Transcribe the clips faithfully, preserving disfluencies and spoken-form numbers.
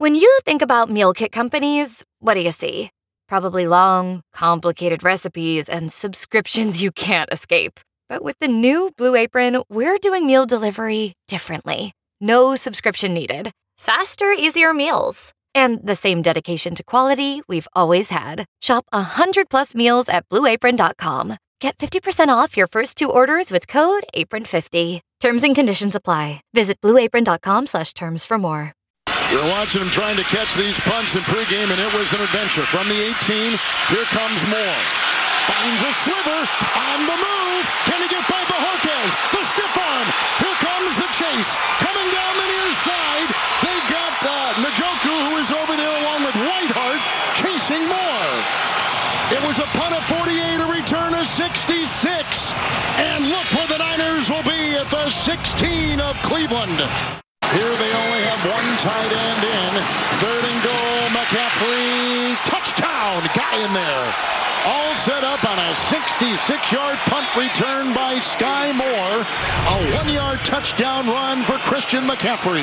When you think about meal kit companies, what do you see? Probably long, complicated recipes and subscriptions you can't escape. But with the new Blue Apron, we're doing meal delivery differently. No subscription needed. Faster, easier meals. And the same dedication to quality we've always had. Shop one hundred plus meals at blue apron dot com. Get fifty percent off your first two orders with code apron fifty. Terms and conditions apply. Visit blue apron dot com slash terms for more. You're watching him trying to catch these punts in pregame, and it was an adventure. From the eighteen, here comes Moore. Finds a sliver on the move. Can he get by Bojorquez? The stiff arm. Here comes the chase. Coming down the near side. They got uh, Njoku, who is over there along with Whiteheart, chasing Moore. It was a punt of forty-eight, a return of sixty-six. And look where the Niners will be at the sixteen of Cleveland. Here they only have one tight end in. Third and goal, McCaffrey. Touchdown, guy in there. All set up on a sixty-six-yard punt return by Sky Moore. A one-yard touchdown run for Christian McCaffrey.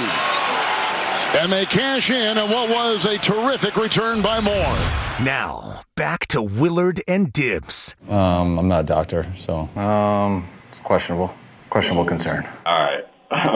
And they cash in on what was a terrific return by Moore. Now, back to Willard and Dibbs. Um, I'm not a doctor, so um, it's questionable. Questionable concern. All right.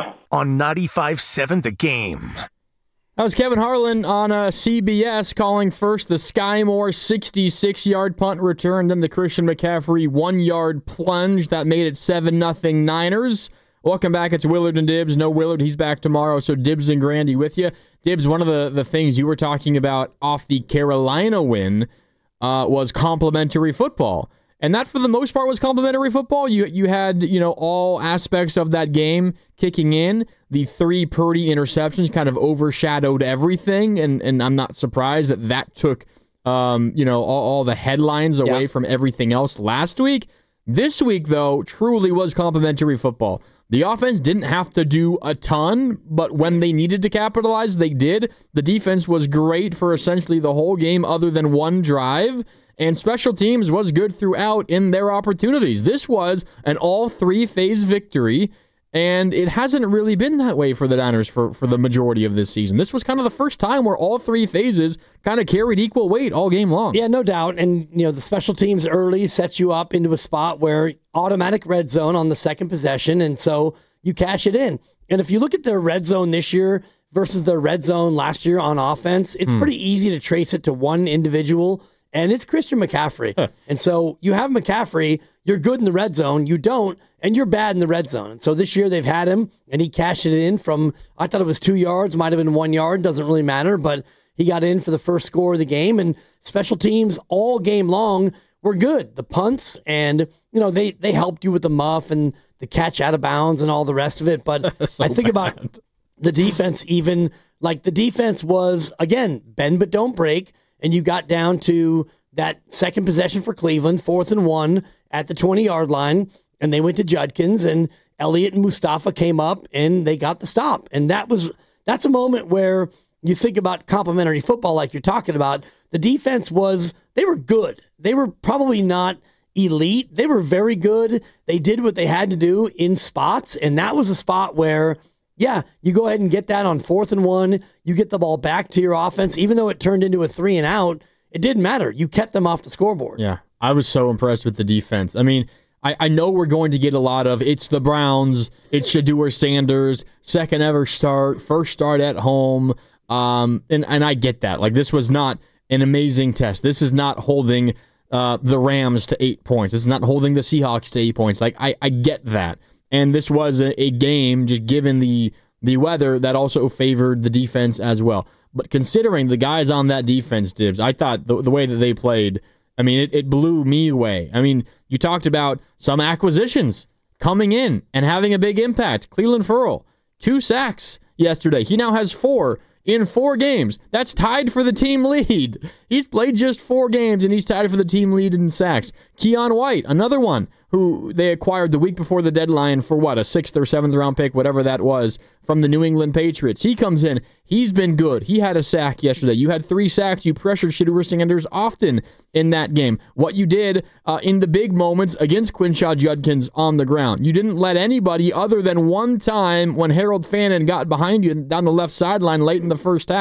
On ninety-five seven The Game. That was Kevin Harlan on uh, C B S calling first the Sky Moore sixty-six-yard punt return, then the Christian McCaffrey one-yard plunge. That made it seven nothing Niners. Welcome back. It's Willard and Dibbs. No Willard. He's back tomorrow, so Dibbs and Grandy with you. Dibbs, one of the, the things you were talking about off the Carolina win uh, was complimentary football. And that, for the most part, was complimentary football. You you had, you know, all aspects of that game kicking in. The three Purdy interceptions kind of overshadowed everything, and, and I'm not surprised that that took, um, you know, all, all the headlines away yeah. from everything else last week. This week, though, truly was complimentary football. The offense didn't have to do a ton, but when they needed to capitalize, they did. The defense was great for essentially the whole game other than one drive. And special teams was good throughout in their opportunities. This was an all three-phase victory, and it hasn't really been that way for the Niners for, for the majority of this season. This was kind of the first time where all three phases kind of carried equal weight all game long. Yeah, no doubt. And, you know, the special teams early sets you up into a spot where automatic red zone on the second possession, and so you cash it in. And if you look at their red zone this year versus their red zone last year on offense, it's hmm. pretty easy to trace it to one individual. And it's Christian McCaffrey. Huh. And so you have McCaffrey, you're good in the red zone, you don't, and you're bad in the red zone. And so this year they've had him, and he cashed it in from, I thought it was two yards, might have been one yard, doesn't really matter, but he got in for the first score of the game, and special teams all game long were good. The punts, and, you know, they, they helped you with the muff and the catch out of bounds and all the rest of it. But so I think bad. about the defense even, like the defense was, again, bend but don't break. And you got down to that second possession for Cleveland, fourth and one at the twenty-yard line, and they went to Judkins, and Elliott and Mustafa came up, and they got the stop. And that was that's a moment where you think about complimentary football like you're talking about. The defense was, they were good. They were probably not elite. They were very good. They did what they had to do in spots, and that was a spot where, yeah, you go ahead and get that on fourth and one. You get the ball back to your offense. Even though it turned into a three and out, it didn't matter. You kept them off the scoreboard. Yeah, I was so impressed with the defense. I mean, I, I know we're going to get a lot of, it's the Browns, it's Shedeur Sanders, second ever start, first start at home. Um, and, and I get that. Like, this was not an amazing test. This is not holding uh, the Rams to eight points. This is not holding the Seahawks to eight points. Like, I, I get that. And this was a, a game, just given the the weather, that also favored the defense as well. But considering the guys on that defense, Dibbs, I thought the, the way that they played, I mean, it, it blew me away. I mean, you talked about some acquisitions coming in and having a big impact. Cleveland Ferrell, two sacks yesterday. He now has four in four games. That's tied for the team lead. He's played just four games, and he's tied for the team lead in sacks. Keon White, another one who they acquired the week before the deadline for, what, a sixth or seventh round pick, whatever that was, from the New England Patriots. He comes in. He's been good. He had a sack yesterday. You had three sacks. You pressured Shedeur Sanders often in that game. What you did uh, in the big moments against Quinshon Judkins on the ground. You didn't let anybody, other than one time when Harold Fannin got behind you down the left sideline late in the first half,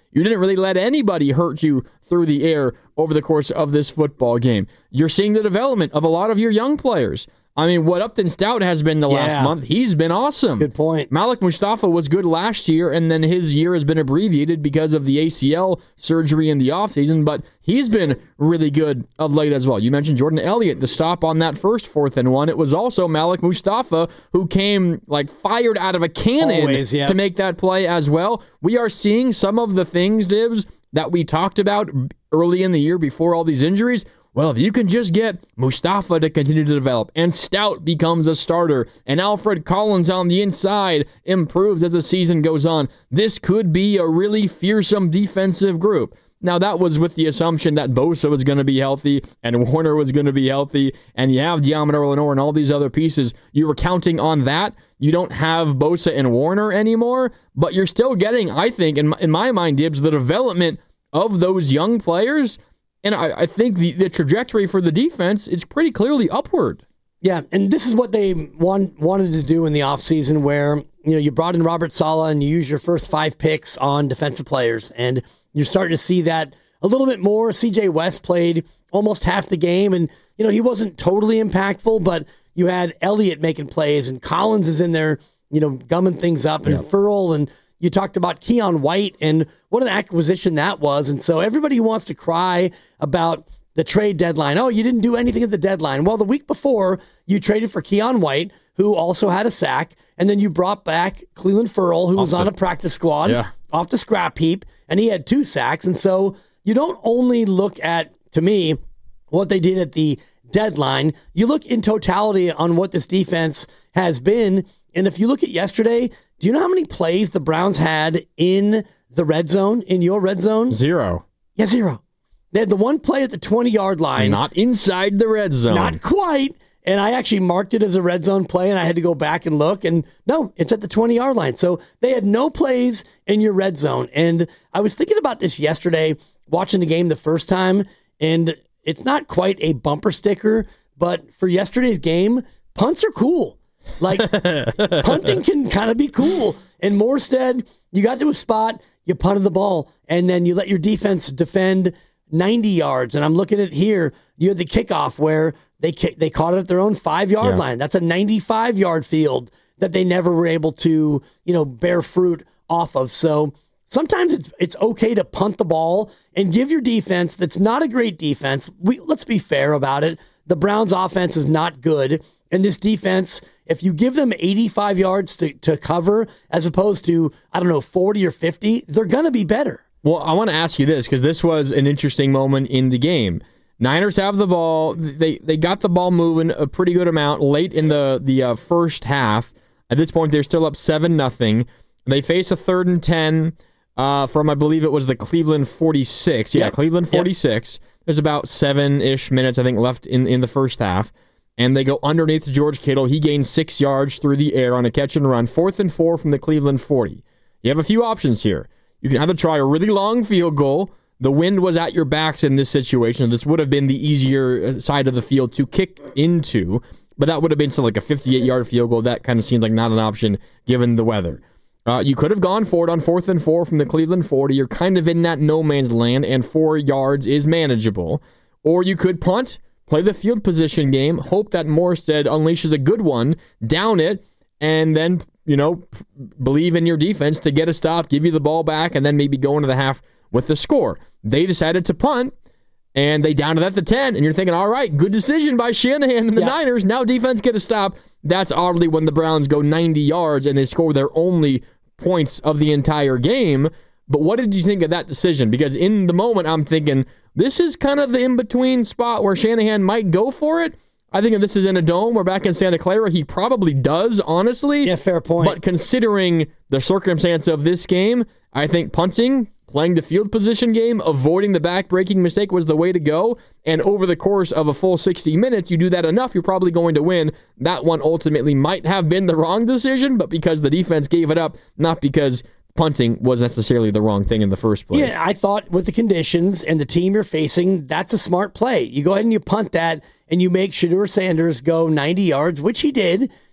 You didn't really let anybody hurt you through the air over the course of this football game. You're seeing the development of a lot of your young players. I mean, what Upton Stout has been the Yeah. last month, he's been awesome. Good point. Malik Mustafa was good last year, and then his year has been abbreviated because of the A C L surgery in the offseason, but he's been really good of late as well. You mentioned Jordan Elliott, the stop on that first fourth and one. It was also Malik Mustafa who came like fired out of a cannon Always, yeah. to make that play as well. We are seeing some of the things, Dibs, that we talked about early in the year before all these injuries. Well, if you can just get Mustafa to continue to develop and Stout becomes a starter and Alfred Collins on the inside improves as the season goes on, this could be a really fearsome defensive group. Now, that was with the assumption that Bosa was going to be healthy and Warner was going to be healthy, and you have Diamondor Lenore and all these other pieces. You were counting on that. You don't have Bosa and Warner anymore, but you're still getting, I think, in my, in my mind, Dibs, the development of those young players. And I, I think the, the trajectory for the defense is pretty clearly upward. Yeah, and this is what they want, wanted to do in the offseason where, you know, you brought in Robert Saleh and you use your first five picks on defensive players, and you're starting to see that a little bit more. C J West played almost half the game, and, you know, he wasn't totally impactful, but you had Elliott making plays, and Collins is in there, you know, gumming things up, and yep. Furl, and you talked about Keon White and what an acquisition that was. And so everybody who wants to cry about the trade deadline, oh, you didn't do anything at the deadline. Well, the week before, you traded for Keon White, who also had a sack, and then you brought back Cleveland Furl, who off was the, on a practice squad, yeah. off the scrap heap, and he had two sacks. And so you don't only look at, to me, what they did at the deadline. You look in totality on what this defense has been. And if you look at yesterday, do you know how many plays the Browns had in the red zone, in your red zone? Zero. Yeah, zero. They had the one play at the twenty-yard line. Not inside the red zone. Not quite. And I actually marked it as a red zone play, and I had to go back and look. And no, it's at the twenty-yard line. So they had no plays in your red zone. And I was thinking about this yesterday, watching the game the first time, and it's not quite a bumper sticker, but for yesterday's game, punts are cool. Like, punting can kind of be cool. And Morstead, you got to a spot, you punted the ball, and then you let your defense defend ninety yards. And I'm looking at here, you had the kickoff where they kick, they caught it at their own five-yard yeah. line. That's a ninety-five-yard field that they never were able to, you know, bear fruit off of. So sometimes it's it's okay to punt the ball and give your defense that's not a great defense. We, let's be fair about it. The Browns' offense is not good. And this defense, if you give them eighty-five yards to, to cover as opposed to, I don't know, forty or fifty, they're going to be better. Well, I want to ask you this because this was an interesting moment in the game. Niners have the ball. They they got the ball moving a pretty good amount late in the, the uh, first half. At this point, they're still up seven nothing. They face a third and ten uh, from, I believe it was the Cleveland forty-six. Yeah, yep. Cleveland forty-six. Yep. There's about seven-ish minutes, I think, left in, in the first half. And they go underneath to George Kittle. He gains six yards through the air on a catch and run. Fourth and four from the Cleveland forty. You have a few options here. You can either try a really long field goal. The wind was at your backs in this situation. This would have been the easier side of the field to kick into, but that would have been still like a fifty-eight-yard field goal. That kind of seemed like not an option given the weather. Uh, you could have gone for it on fourth and four from the Cleveland forty. You're kind of in that no man's land, and four yards is manageable. Or you could punt, play the field position game, hope that Morstead unleashes a good one, down it, and then, you know, believe in your defense to get a stop, give you the ball back, and then maybe go into the half with the score. They decided to punt, and they downed it at the ten, and you're thinking, all right, good decision by Shanahan and the yeah. Niners. Now defense get a stop. That's oddly when the Browns go ninety yards, and they score their only points of the entire game. But what did you think of that decision? Because in the moment, I'm thinking, this is kind of the in-between spot where Shanahan might go for it. I think if this is in a dome or back in Santa Clara, he probably does, honestly. Yeah, fair point. But considering the circumstance of this game, I think punting, playing the field position game, avoiding the back-breaking mistake was the way to go. And over the course of a full sixty minutes, you do that enough, you're probably going to win. That one ultimately might have been the wrong decision, but because the defense gave it up, not because punting was necessarily the wrong thing in the first place. Yeah, I thought with the conditions and the team you're facing, that's a smart play. You go ahead and you punt that, and you make Shedeur Sanders go ninety yards, which he did,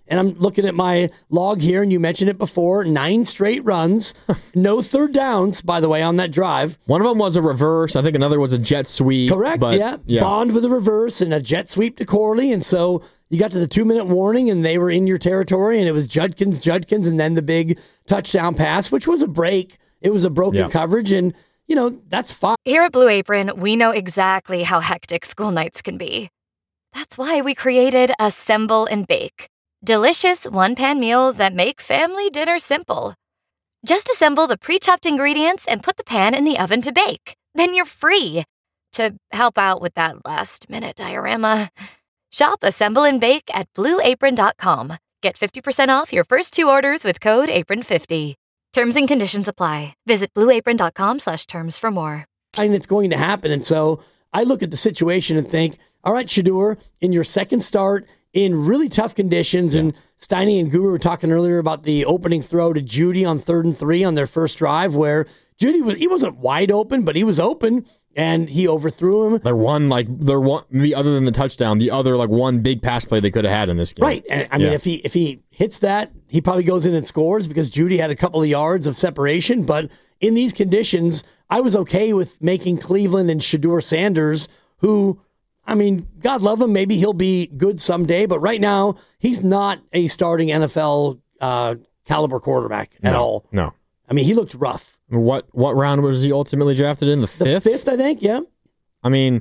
And I'm looking at my log here, and you mentioned it before, nine straight runs, no third downs, by the way, on that drive. One of them was a reverse. I think another was a jet sweep. Correct, but, yeah. yeah. Bond with a reverse and a jet sweep to Corley. And so you got to the two-minute warning, and they were in your territory, and it was Judkins, Judkins, and then the big touchdown pass, which was a break. It was a broken yeah. coverage, and, you know, that's fine. Here at Blue Apron, we know exactly how hectic school nights can be. That's why we created Assemble and Bake. Delicious one-pan meals that make family dinner simple. Just assemble the pre-chopped ingredients and put the pan in the oven to bake. Then you're free to help out with that last-minute diorama. Shop Assemble and Bake at blue apron dot com. Get fifty percent off your first two orders with code apron fifty. Terms and conditions apply. Visit blue apron dot com slash terms for more. And it's going to happen. And so I look at the situation and think, all right, Shedeur, in your second start, in really tough conditions, yeah. and Steiny and Guru were talking earlier about the opening throw to Judy on third and three on their first drive, where Judy was he wasn't wide open, but he was open, and he overthrew him. They're one like they're one maybe other than the touchdown, the other like one big pass play they could have had in this game. Right, and I mean, yeah. if he if he hits that, he probably goes in and scores because Judy had a couple of yards of separation. But in these conditions, I was okay with making Cleveland and Shedeur Sanders, who, I mean, God love him. Maybe he'll be good someday, but right now he's not a starting N F L uh, caliber quarterback at no, all. No, I mean, he looked rough. What what round was he ultimately drafted in? The fifth? The fifth, I think, yeah. I mean,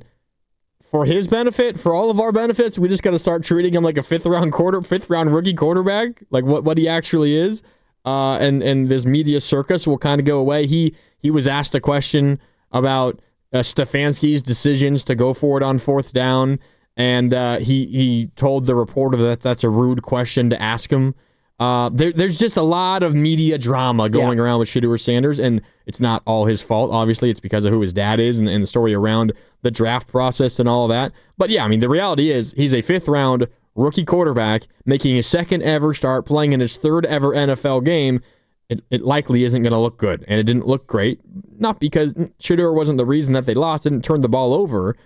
for his benefit, for all of our benefits, we just got to start treating him like a fifth round quarter, fifth round rookie quarterback, like what, what he actually is. Uh, and and this media circus will kind of go away. He he was asked a question about uh, Stefanski's decisions to go for it on fourth down, and uh, he he told the reporter that that's a rude question to ask him. Uh, there, there's just a lot of media drama going yeah. around with Shedeur Sanders, and it's not all his fault. Obviously, it's because of who his dad is and, and the story around the draft process and all of that. But yeah, I mean, the reality is he's a fifth-round rookie quarterback making his second ever start, playing in his third ever N F L game. It, it likely isn't going to look good, and it didn't look great. Not because Shedeur wasn't the reason that they lost, didn't turn the ball over,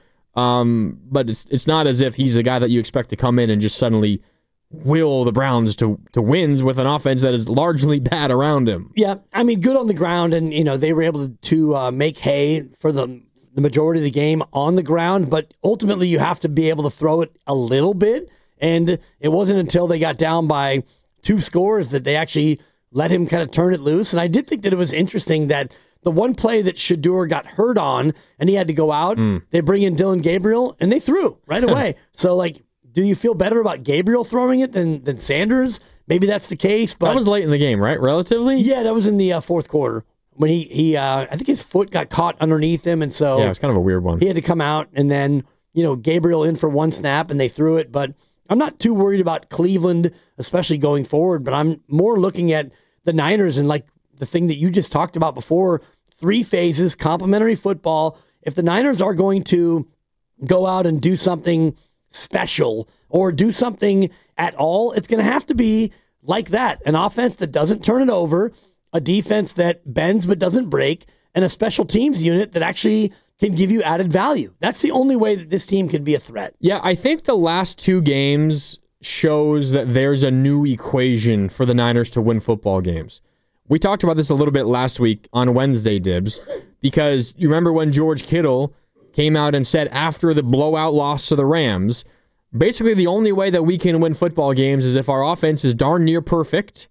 um, but it's it's not as if he's a guy that you expect to come in and just suddenly will the Browns to to wins with an offense that is largely bad around him. Yeah, I mean, good on the ground, and you know they were able to, to uh, make hay for the the majority of the game on the ground, but ultimately you have to be able to throw it a little bit, and it wasn't until they got down by two scores that they actually let him kind of turn it loose. And I did think that it was interesting that the one play that Shedeur got hurt on and he had to go out, mm. they bring in Dylan Gabriel, and they threw right away. So, like, do you feel better about Gabriel throwing it than than Sanders? Maybe that's the case. But that was late in the game, right? Relatively? Yeah, that was in the uh, fourth quarter when he, he uh, I think his foot got caught underneath him. And so yeah, it was kind of a weird one. He had to come out, and then, you know, Gabriel in for one snap, and they threw it. But I'm not too worried about Cleveland, especially going forward. But I'm more looking at the Niners and, like, the thing that you just talked about before, three phases, complementary football. If the Niners are going to go out and do something special or do something at all, it's going to have to be like that. An offense that doesn't turn it over, a defense that bends but doesn't break, and a special teams unit that actually can give you added value. That's the only way that this team can be a threat. Yeah, I think the last two games shows that there's a new equation for the Niners to win football games. We talked about this a little bit last week on Wednesday, Dibs, because you remember when George Kittle came out and said after the blowout loss to the Rams, basically the only way that we can win football games is if our offense is darn near perfect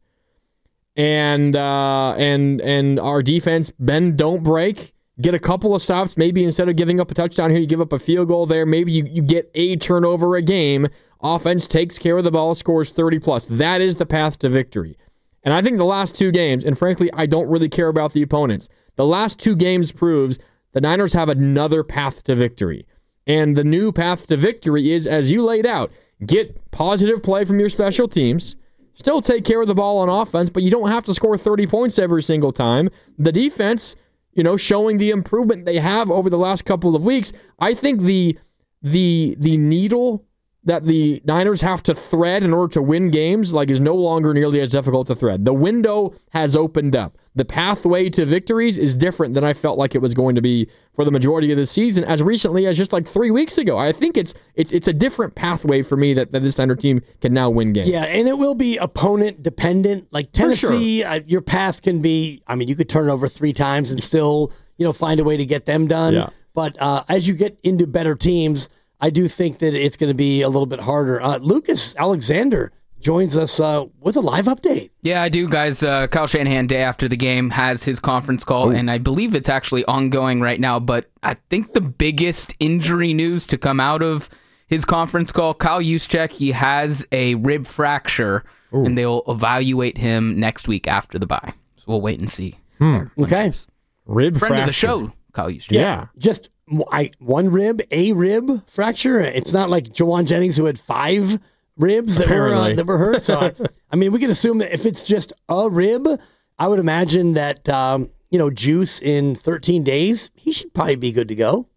and uh, and and our defense bend, don't break, get a couple of stops, maybe instead of giving up a touchdown here, you give up a field goal there, maybe you, you get a turnover a game, offense takes care of the ball, scores thirty plus. That is the path to victory. And I think the last two games, and frankly, I don't really care about the opponents, the last two games proves the Niners have another path to victory. And the new path to victory is, as you laid out, get positive play from your special teams, still take care of the ball on offense, but you don't have to score thirty points every single time. The defense, you know, showing the improvement they have over the last couple of weeks. I think the the the needle that the Niners have to thread in order to win games like is no longer nearly as difficult to thread. The window has opened up. The pathway to victories is different than I felt like it was going to be for the majority of the season as recently as just like three weeks ago. I think it's it's it's a different pathway for me that, that this Niner team can now win games. Yeah, and it will be opponent dependent. Like Tennessee, sure. uh, your path can be, I mean, you could turn it over three times and still, you know, find a way to get them done. Yeah. But uh, as you get into better teams, I do think that it's going to be a little bit harder. Uh, Lucas Alexander joins us uh, with a live update. Yeah, I do, guys. Uh, Kyle Shanahan, day after the game, has his conference call, Ooh. and I believe it's actually ongoing right now. But I think the biggest injury news to come out of his conference call, Kyle Juszczyk, he has a rib fracture, Ooh. and they'll evaluate him next week after the bye. So we'll wait and see. Hmm. Okay. Rib Friend fracture. of the show, Kyle Juszczyk. Yeah. yeah. Just I, one rib, a rib fracture. It's not like Jawan Jennings who had five ribs that were uh, that were hurt. So I, I mean, we can assume that if it's just a rib, I would imagine that um, you know, Juice in thirteen days, he should probably be good to go.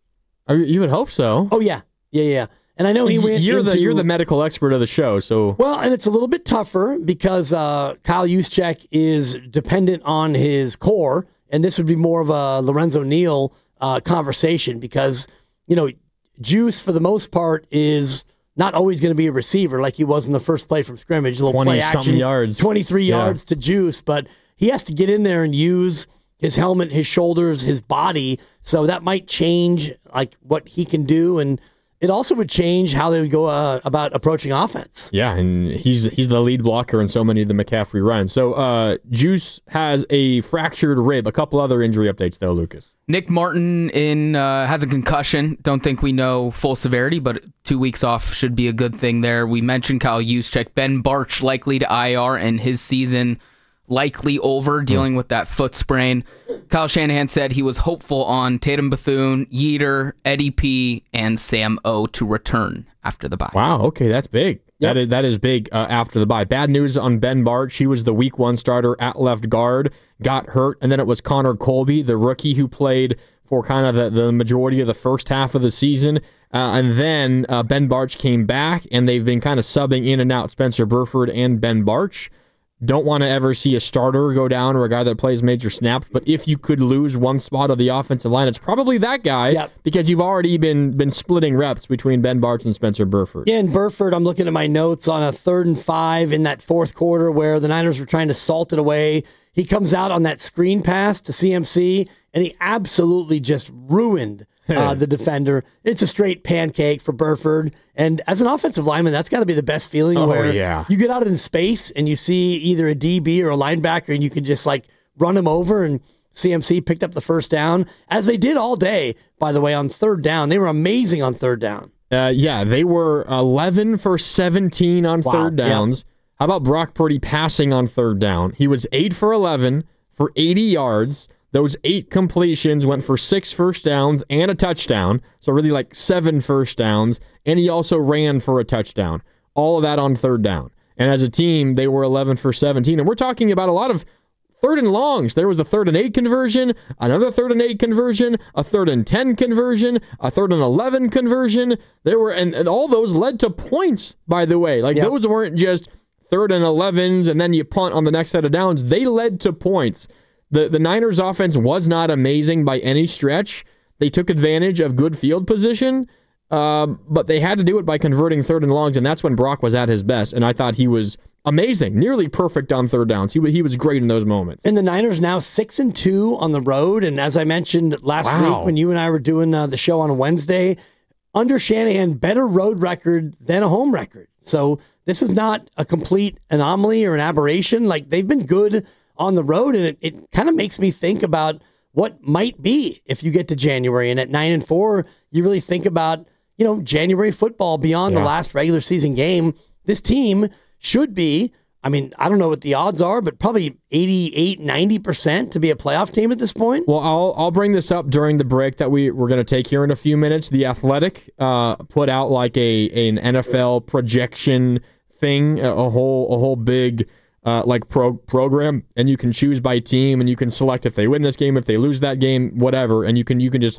You would hope so. Oh yeah, yeah, yeah. And I know he went. You're into, the you're the medical expert of the show, so well, and it's a little bit tougher because uh, Kyle Juszczyk is dependent on his core, and this would be more of a Lorenzo Neal uh, conversation because you know Juice for the most part is not always going to be a receiver like he was in the first play from scrimmage, a little play action, yards. twenty-three yeah. yards to Juice, but he has to get in there and use his helmet, his shoulders, his body, so that might change like what he can do, and it also would change how they would go uh, about approaching offense. Yeah, and he's he's the lead blocker in so many of the McCaffrey runs. So uh, Juice has a fractured rib. A couple other injury updates, though, Lucas. Nick Martin in uh, has a concussion. Don't think we know full severity, but two weeks off should be a good thing there. We mentioned Kyle Juszczyk. Ben Bartch likely to I R and his season likely over, dealing mm. with that foot sprain. Kyle Shanahan said he was hopeful on Tatum Bethune, Yeater, Eddie P, and Sam O to return after the bye. Wow, okay, that's big. Yep. That is that is big uh, after the bye. Bad news on Ben Bartch. He was the week one starter at left guard, got hurt, and then it was Connor Colby, the rookie who played for kind of the, the majority of the first half of the season. Uh, and then uh, Ben Bartch came back, and they've been kind of subbing in and out Spencer Burford and Ben Bartch. Don't want to ever see a starter go down or a guy that plays major snaps, but if you could lose one spot of the offensive line, it's probably that guy yep. because you've already been been splitting reps between Ben Bartch and Spencer Burford. Yeah, and Burford, I'm looking at my notes on a third and five in that fourth quarter where the Niners were trying to salt it away. He comes out on that screen pass to C M C, and he absolutely just ruined uh, the defender. It's a straight pancake for Burford. And as an offensive lineman, that's got to be the best feeling oh, where yeah. you get out in space and you see either a D B or a linebacker and you can just like run him over, and C M C picked up the first down, as they did all day, by the way, on third down. They were amazing on third down. Uh, yeah, they were eleven for seventeen on wow. third downs. Yep. How about Brock Purdy passing on third down? He was eight for eleven for eighty yards. Those eight completions went for six first downs and a touchdown, so really like seven first downs, and he also ran for a touchdown. All of that on third down. And as a team, they were eleven for seventeen, and we're talking about a lot of third and longs. There was a third and eight conversion, another third and eight conversion, a third and ten conversion, a third and eleven conversion. There were, and, and all those led to points, by the way. Like yep. those weren't just third and elevens and then you punt on the next set of downs. They led to points. The the Niners offense was not amazing by any stretch. They took advantage of good field position, um, but they had to do it by converting third and longs, and that's when Brock was at his best. And I thought he was amazing, nearly perfect on third downs. He he was great in those moments. And the Niners now six and two on the road. And as I mentioned last wow. week when you and I were doing uh, the show on Wednesday, under Shanahan, better road record than a home record. So this is not a complete anomaly or an aberration. Like, they've been good on the road, and it, it kind of makes me think about what might be if you get to January. And at nine and four, you really think about, you know, January football beyond yeah. the last regular season game. This team should be, I mean, I don't know what the odds are, but probably eighty-eight, ninety percent to be a playoff team at this point. Well, I'll I'll bring this up during the break that we, we're going to take here in a few minutes. The Athletic uh, put out like a an N F L projection thing, a, a whole a whole big Uh, like pro program, and you can choose by team, and you can select if they win this game, if they lose that game, whatever, and you can you can just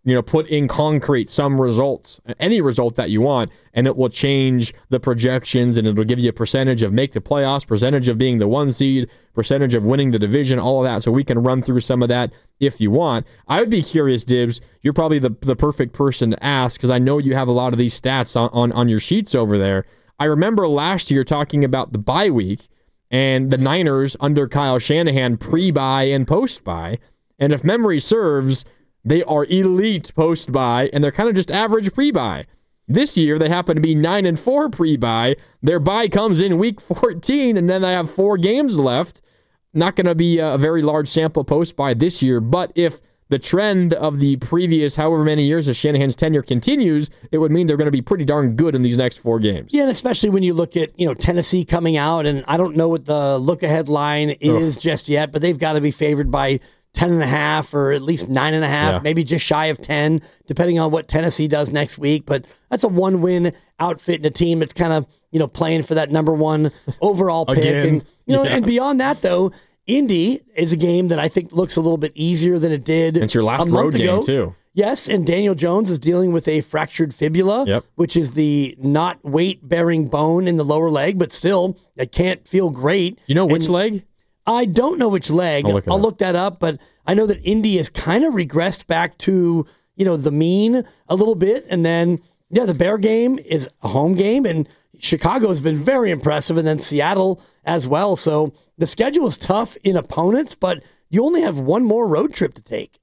you know, put in concrete some results, any result that you want, and it will change the projections, and it'll give you a percentage of make the playoffs, percentage of being the one seed, percentage of winning the division, all of that. So we can run through some of that if you want. I would be curious, Dibs. You're probably the, the perfect person to ask, because I know you have a lot of these stats on, on, on your sheets over there. I remember last year talking about the bye week and the Niners under Kyle Shanahan pre-bye and post-bye. And if memory serves, they are elite post-bye, and they're kind of just average pre-bye. This year, they happen to be nine and four pre-bye. Their bye comes in week fourteen, and then they have four games left. Not going to be a very large sample post-bye this year, but if the trend of the previous however many years of Shanahan's tenure continues, it would mean they're going to be pretty darn good in these next four games. Yeah, and especially when you look at, you know, Tennessee coming out, and I don't know what the look-ahead line is Ugh. just yet, but they've got to be favored by ten and a half or at least nine and a half, yeah. maybe just shy of ten, depending on what Tennessee does next week. But that's a one-win outfit in a team that's kind of, you know, playing for that number one overall pick. Again. And, you know, yeah. and beyond that, though, Indy is a game that I think looks a little bit easier than it did it's your last a month road ago. game, too. Yes, and Daniel Jones is dealing with a fractured fibula, yep. which is the not weight-bearing bone in the lower leg, but still, it can't feel great. You know which and leg? I don't know which leg. I'll look, I'll look that up, but I know that Indy has kind of regressed back to, you know, the mean a little bit. And then, yeah, the Bear game is a home game, and Chicago has been very impressive, and then Seattle as well. So the schedule is tough in opponents, but you only have one more road trip to take.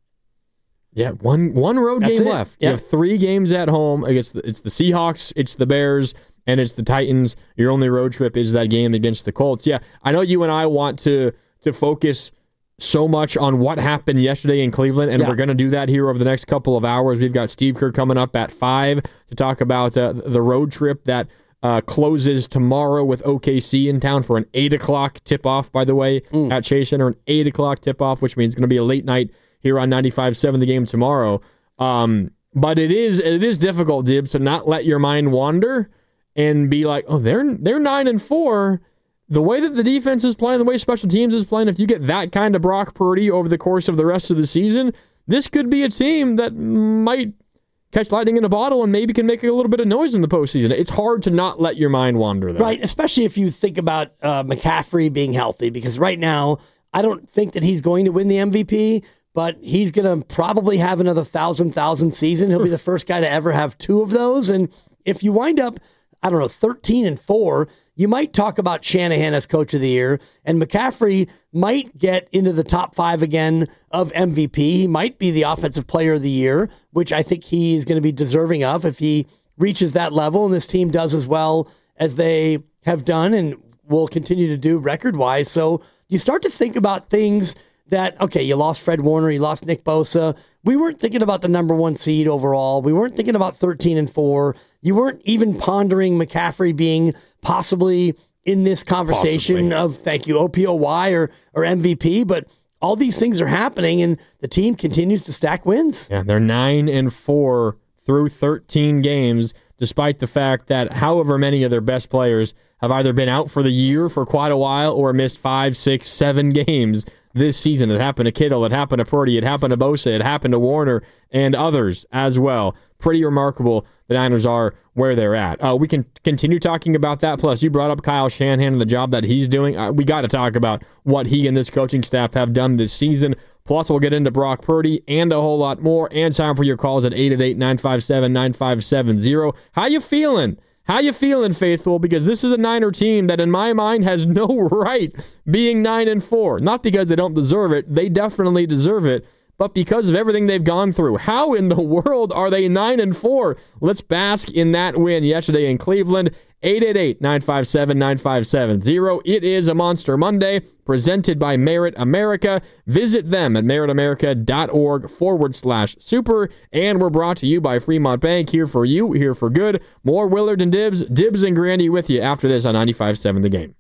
Yeah, one one road That's game it. left. Yep. You have three games at home. I guess it's the Seahawks, it's the Bears, and it's the Titans. Your only road trip is that game against the Colts. Yeah, I know you and I want to to focus so much on what happened yesterday in Cleveland, and yeah. we're going to do that here over the next couple of hours. We've got Steve Kerr coming up at five to talk about uh, the road trip that uh, closes tomorrow with O K C in town for an eight o'clock tip-off, by the way, mm. at Chase Center, an eight o'clock tip-off, which means it's going to be a late night here on ninety-five seven The Game tomorrow. Um, but it is it is difficult, Dibs, to not let your mind wander and be like, oh, they're they're nine and four. The way that the defense is playing, the way special teams is playing, if you get that kind of Brock Purdy over the course of the rest of the season, this could be a team that might catch lightning in a bottle and maybe can make a little bit of noise in the postseason. It's hard to not let your mind wander there. Right, especially if you think about uh, McCaffrey being healthy, because right now, I don't think that he's going to win the M V P, but he's going to probably have another thousand, thousand season. He'll be the first guy to ever have two of those. And if you wind up, I don't know, thirteen and four, you might talk about Shanahan as coach of the year, and McCaffrey might get into the top five again of M V P. He might be the offensive player of the year, which I think he is going to be deserving of if he reaches that level and this team does as well as they have done and will continue to do record-wise. So you start to think about things that, okay, you lost Fred Warner, you lost Nick Bosa. We weren't thinking about the number one seed overall. We weren't thinking about thirteen and four. You weren't even pondering McCaffrey being possibly in this conversation possibly. of, thank you, O P O Y or, or M V P. But all these things are happening, and the team continues to stack wins. Yeah, they're nine and four through thirteen games, despite the fact that however many of their best players have either been out for the year for quite a while or missed five, six, seven games this season. It happened to Kittle, it happened to Purdy, it happened to Bosa, it happened to Warner, and others as well. Pretty remarkable the Niners are where they're at. Uh, we can continue talking about that. Plus, you brought up Kyle Shanahan and the job that he's doing. Uh, we got to talk about what he and this coaching staff have done this season. Plus, we'll get into Brock Purdy and a whole lot more. And time for your calls at eight eight eight, nine five seven, nine five seven zero. How you feeling? How you feeling, faithful? Because this is a Niner team that, in my mind, has no right being nine and four. Not because they don't deserve it. They definitely deserve it. But because of everything they've gone through. How in the world are they nine and four? Let's bask in that win yesterday in Cleveland. eight eight eight, nine five seven, nine five seven zero. It is a Monster Monday presented by Merit America. Visit them at meritamerica.org forward slash super. And we're brought to you by Fremont Bank. Here for you, here for good. More Willard and Dibs. Dibs and Grandy with you after this on ninety-five seven The Game.